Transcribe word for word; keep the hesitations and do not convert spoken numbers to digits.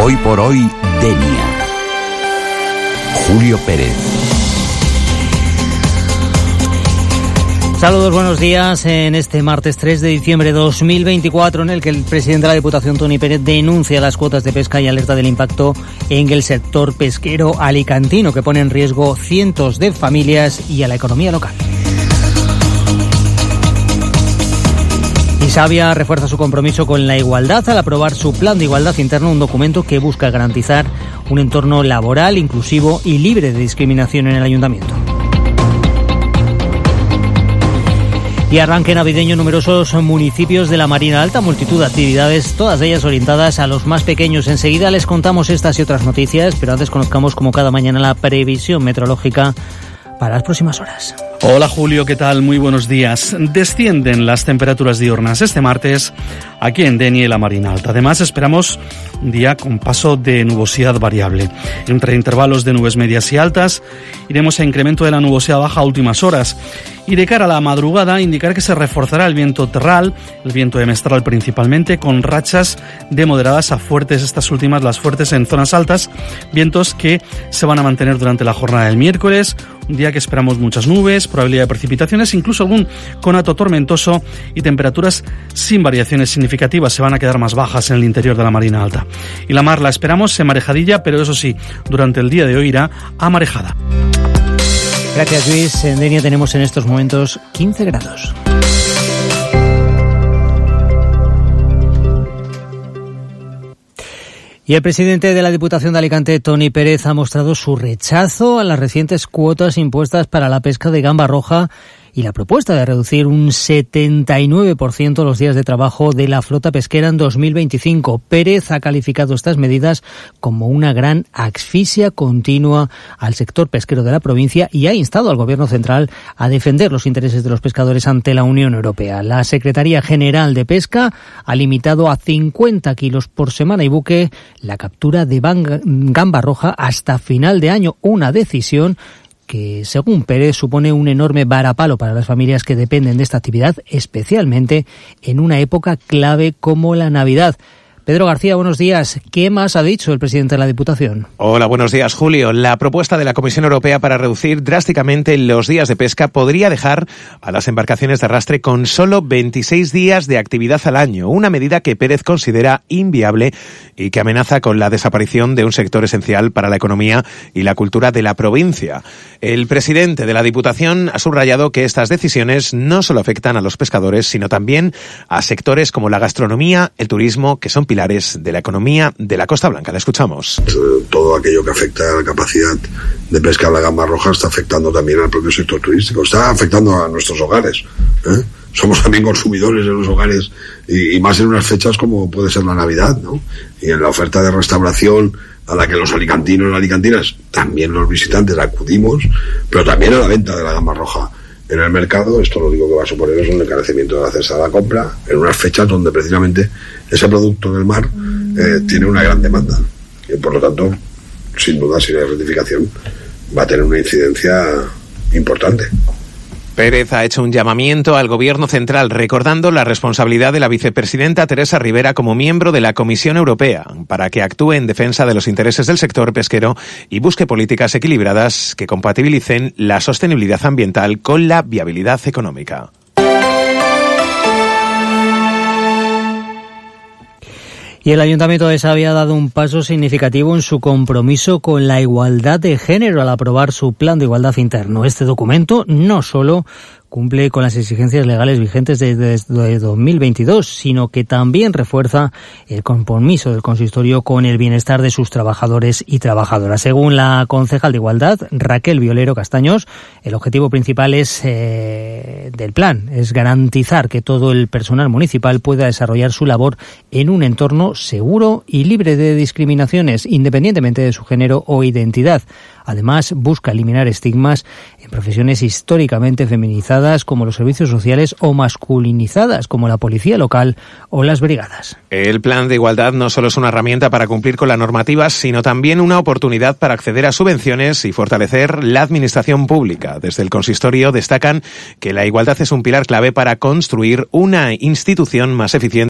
Hoy por hoy, Denia. Julio Pérez. Saludos, buenos días. En este martes tres de diciembre de dos mil veinticuatro, en el que el presidente de la Diputación, Toni Pérez, denuncia las cuotas de pesca y alerta del impacto en el sector pesquero alicantino, que pone en riesgo cientos de familias y a la economía local. Isavia refuerza su compromiso con la igualdad al aprobar su plan de igualdad interno, un documento que busca garantizar un entorno laboral inclusivo y libre de discriminación en el ayuntamiento. Y arranque navideño en numerosos municipios de la Marina Alta, multitud de actividades, todas ellas orientadas a los más pequeños. Enseguida les contamos estas y otras noticias, pero antes conozcamos como cada mañana la previsión meteorológica para las próximas horas. Hola Julio, ¿qué tal? Muy buenos días. Descienden las temperaturas diurnas este martes aquí en Denia y la Marina Alta. Además, esperamos un día con paso de nubosidad variable. Entre intervalos de nubes medias y altas, iremos a incremento de la nubosidad baja a últimas horas. Y de cara a la madrugada, indicar que se reforzará el viento terral, el viento de mestral principalmente, con rachas de moderadas a fuertes, estas últimas las fuertes en zonas altas, vientos que se van a mantener durante la jornada del miércoles, un día que esperamos muchas nubes, probabilidad de precipitaciones, incluso algún conato tormentoso y temperaturas sin variaciones significativas, se van a quedar más bajas en el interior de la Marina Alta. Y la mar la esperamos en marejadilla, pero eso sí, durante el día de hoy irá a marejada. Gracias, Luis. En Denia tenemos en estos momentos quince grados. Y el presidente de la Diputación de Alicante, Toni Pérez, ha mostrado su rechazo a las recientes cuotas impuestas para la pesca de gamba roja y la propuesta de reducir un setenta y nueve por ciento los días de trabajo de la flota pesquera en dos mil veinticinco. Pérez ha calificado estas medidas como una gran asfixia continua al sector pesquero de la provincia y ha instado al Gobierno central a defender los intereses de los pescadores ante la Unión Europea. La Secretaría General de Pesca ha limitado a cincuenta kilos por semana y buque la captura de gamba roja hasta final de año, una decisión que, según Pérez, supone un enorme varapalo para las familias que dependen de esta actividad, especialmente en una época clave como la Navidad. Pedro García, buenos días. ¿Qué más ha dicho el presidente de la Diputación? Hola, buenos días, Julio. La propuesta de la Comisión Europea para reducir drásticamente los días de pesca podría dejar a las embarcaciones de arrastre con solo veintiséis días de actividad al año, una medida que Pérez considera inviable y que amenaza con la desaparición de un sector esencial para la economía y la cultura de la provincia. El presidente de la Diputación ha subrayado que estas decisiones no solo afectan a los pescadores, sino también a sectores como la gastronomía, el turismo, que son pilares de la economía de la Costa Blanca. La escuchamos. Todo aquello que afecta a la capacidad de pesca de la gamba roja está afectando también al propio sector turístico, está afectando a nuestros hogares, ¿eh? Somos también consumidores en los hogares y, y más en unas fechas como puede ser la Navidad, ¿no? Y en la oferta de restauración a la que los alicantinos y alicantinas, también los visitantes, acudimos, pero también a la venta de la gamba roja en el mercado. Esto lo único que va a suponer es un encarecimiento de la cesta de la compra en unas fechas donde precisamente ese producto del mar eh, tiene una gran demanda y por lo tanto, sin duda, si no hay rectificación, va a tener una incidencia importante. Pérez ha hecho un llamamiento al Gobierno central recordando la responsabilidad de la vicepresidenta Teresa Rivera como miembro de la Comisión Europea para que actúe en defensa de los intereses del sector pesquero y busque políticas equilibradas que compatibilicen la sostenibilidad ambiental con la viabilidad económica. Y el Ayuntamiento de Isavia ha dado un paso significativo en su compromiso con la igualdad de género al aprobar su plan de igualdad interno. Este documento no solo cumple con las exigencias legales vigentes desde dos mil veintidós, sino que también refuerza el compromiso del consistorio con el bienestar de sus trabajadores y trabajadoras. Según la concejal de Igualdad, Raquel Violero Castaños, el objetivo principal es eh, del plan es garantizar que todo el personal municipal pueda desarrollar su labor en un entorno seguro y libre de discriminaciones, independientemente de su género o identidad. Además, busca eliminar estigmas en profesiones históricamente feminizadas como los servicios sociales o masculinizadas como la policía local o las brigadas. El plan de igualdad no solo es una herramienta para cumplir con la normativa, sino también una oportunidad para acceder a subvenciones y fortalecer la administración pública. Desde el consistorio destacan que la igualdad es un pilar clave para construir una institución más eficiente